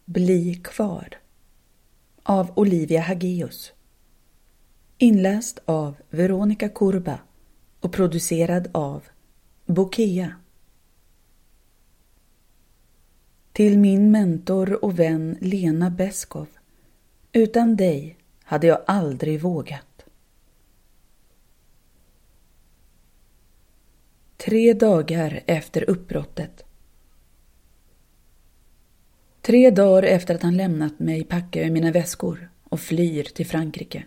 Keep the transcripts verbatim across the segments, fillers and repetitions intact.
Bli kvar av Olivia Hageus. Inläst av Veronica Kurba och producerad av Bokea. Till min mentor och vän Lena Beskov. Utan dig hade jag aldrig vågat. Tre dagar efter uppbrottet. Tre dagar efter att han lämnat mig packar jag mina väskor och flyr till Frankrike.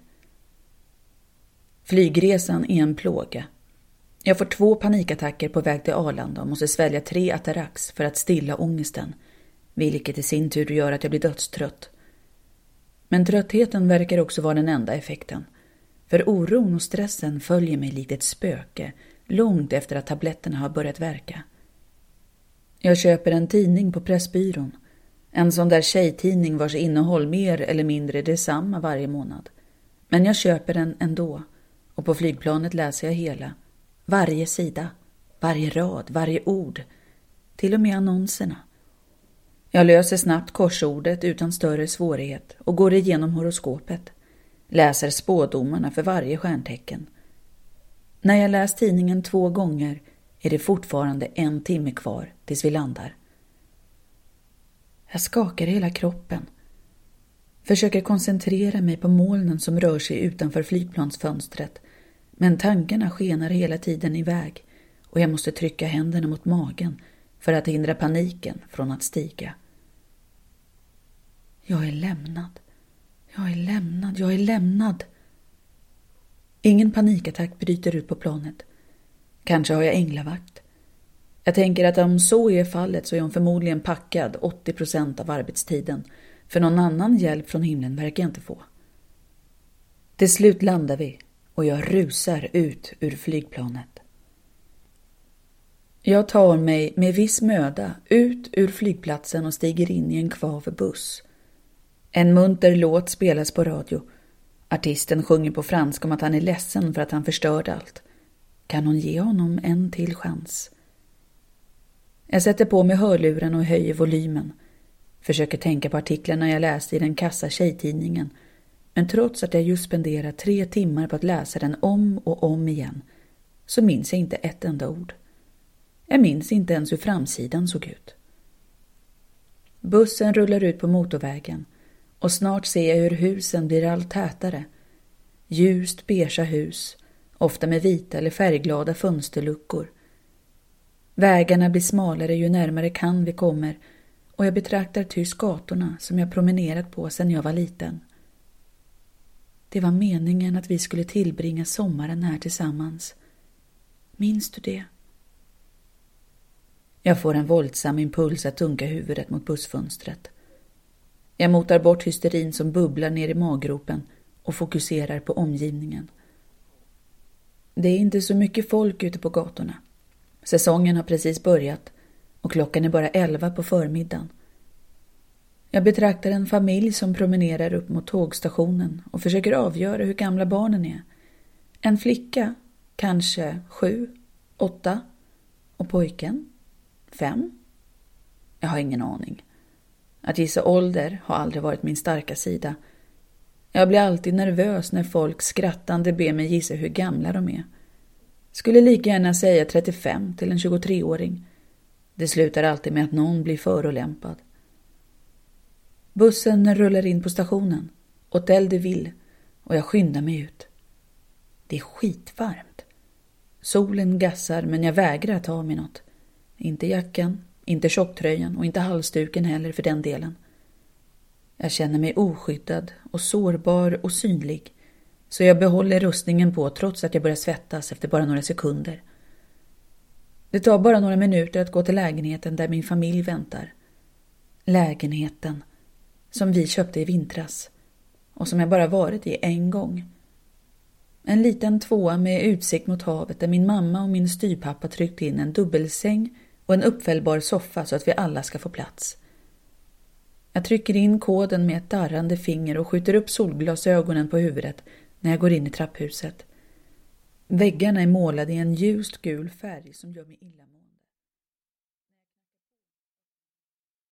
Flygresan är en plåga. Jag får två panikattacker på väg till Arlanda och måste svälja tre Atarax för att stilla ångesten, vilket i sin tur gör att jag blir dödstrött. Men tröttheten verkar också vara den enda effekten, för oron och stressen följer mig likt ett spöke långt efter att tabletterna har börjat verka. Jag köper en tidning på Pressbyrån, en sån där tjejtidning vars innehåll mer eller mindre är detsamma varje månad. Men jag köper den ändå, och på flygplanet läser jag hela, varje sida, varje rad, varje ord, till och med annonserna. Jag löser snabbt korsordet utan större svårighet och går igenom horoskopet, läser spådomarna för varje stjärntecken. När jag läst tidningen två gånger är det fortfarande en timme kvar tills vi landar. Jag skakar i hela kroppen. Försöker koncentrera mig på molnen som rör sig utanför flygplansfönstret. Men tankarna skenar hela tiden iväg och jag måste trycka händerna mot magen för att hindra paniken från att stiga. Jag är lämnad. Jag är lämnad. Jag är lämnad. Ingen panikattack bryter ut på planet. Kanske har jag änglavakt. Jag tänker att om så är fallet så är hon förmodligen packad åttio procent av arbetstiden. För någon annan hjälp från himlen verkar jag inte få. Till slut landar vi och jag rusar ut ur flygplanet. Jag tar mig med viss möda ut ur flygplatsen och stiger in i en kvav-buss. En munter låt spelas på radio. Artisten sjunger på franska om att han är ledsen för att han förstörde allt. Kan hon ge honom en till chans? Jag sätter på mig hörluren och höjer volymen. Försöker tänka på artiklarna jag läste i den kassa tjejtidningen. Men trots att jag just spenderat tre timmar på att läsa den om och om igen så minns jag inte ett enda ord. Jag minns inte ens hur framsidan såg ut. Bussen rullar ut på motorvägen och snart ser jag hur husen blir allt tätare. Ljust beige hus, ofta med vita eller färgglada fönsterluckor. Vägarna blir smalare ju närmare kan vi kommer och jag betraktar tyst gatorna som jag promenerat på sedan jag var liten. Det var meningen att vi skulle tillbringa sommaren här tillsammans. Minns du det? Jag får en våldsam impuls att tunka huvudet mot bussfönstret. Jag motar bort hysterin som bubblar ner i maggropen och fokuserar på omgivningen. Det är inte så mycket folk ute på gatorna. Säsongen har precis börjat och klockan är bara elva på förmiddagen. Jag betraktar en familj som promenerar upp mot tågstationen och försöker avgöra hur gamla barnen är. En flicka, kanske sju, åtta, och pojken, fem. Jag har ingen aning. Att gissa ålder har aldrig varit min starka sida. Jag blir alltid nervös när folk skrattande ber mig gissa hur gamla de är. Skulle lika gärna säga trettiofem till en tjugotreåring. Det slutar alltid med att någon blir förolämpad. Bussen rullar in på stationen, Hôtel de Ville, och jag skyndar mig ut. Det är skitvarmt. Solen gassar men jag vägrar ta mig något. Inte jackan, inte tjocktröjan och inte halsduken heller för den delen. Jag känner mig oskyddad och sårbar och synlig, så jag behåller rustningen på trots att jag börjar svettas efter bara några sekunder. Det tar bara några minuter att gå till lägenheten där min familj väntar. Lägenheten som vi köpte i vintras och som jag bara varit i en gång. En liten tvåa med utsikt mot havet där min mamma och min styrpappa tryckt in en dubbelsäng och en uppfällbar soffa så att vi alla ska få plats. Jag trycker in koden med ett darrande finger och skjuter upp solglasögonen på huvudet när jag går in i trapphuset. Väggarna är målade i en ljust gul färg som gör mig illamående.